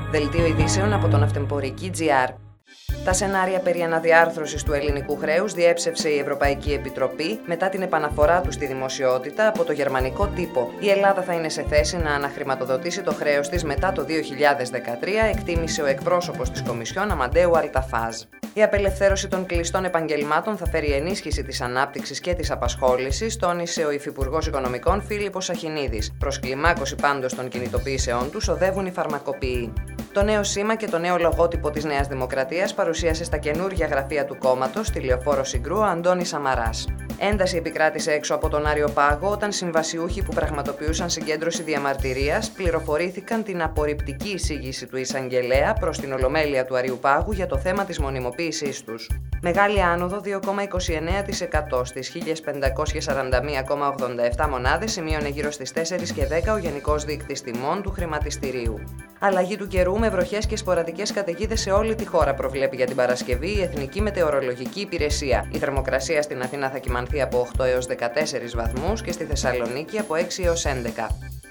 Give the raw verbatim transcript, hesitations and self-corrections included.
Δελτίο ειδήσεων από τον Αυτεμπορική τζι αρ. Τα σενάρια περί αναδιάρθρωσης του ελληνικού χρέους διέψευσε η Ευρωπαϊκή Επιτροπή μετά την επαναφορά του στη δημοσιότητα από το γερμανικό τύπο. Η Ελλάδα θα είναι σε θέση να αναχρηματοδοτήσει το χρέος της μετά το δύο χιλιάδες δεκατρία, εκτίμησε ο εκπρόσωπος της Κομισιόν Αμαντέου Αλταφάζ. Η απελευθέρωση των κλειστών επαγγελμάτων θα φέρει ενίσχυση της ανάπτυξης και της απασχόλησης, τόνισε ο Υφυπουργός Οικονομικών Φίλιππος Σαχινίδης. Προς κλιμάκωση πάντως των κινητοποιήσεών τους οδεύουν οι φαρμακοποιοί. Το νέο σήμα και το νέο λογότυπο της Νέας Δημοκρατίας παρουσίασε στα καινούργια γραφεία του κόμματος στη Λεωφόρο Συγκρού ο Αντώνης Σαμαράς. Ένταση επικράτησε έξω από τον Άριο Πάγο όταν συμβασιούχοι που πραγματοποιούσαν συγκέντρωση διαμαρτυρίας πληροφορήθηκαν την απορριπτική εισήγηση του εισαγγελέα προς την Ολομέλεια του Αρίου Πάγου για το θέμα της μονιμοποίησής τους. Μεγάλη άνοδο δύο κόμμα είκοσι εννέα τοις εκατό στις χίλια πεντακόσιες σαράντα μία κόμμα ογδόντα επτά μονάδες, σημείωνε γύρω στις τέσσερις και δέκα ο Γενικός Δείκτης Τιμών του Χρηματιστηρίου. Αλλαγή του καιρού με βροχές και σποραδικές καταιγίδες σε όλη τη χώρα προβλέπει για την Παρασκευή η Εθνική Μετεωρολογική Υπηρεσία. Η θερμοκρασία στην Αθήνα θα κυμανθεί από οκτώ έως δεκατέσσερις βαθμούς και στη Θεσσαλονίκη από έξι έως έντεκα.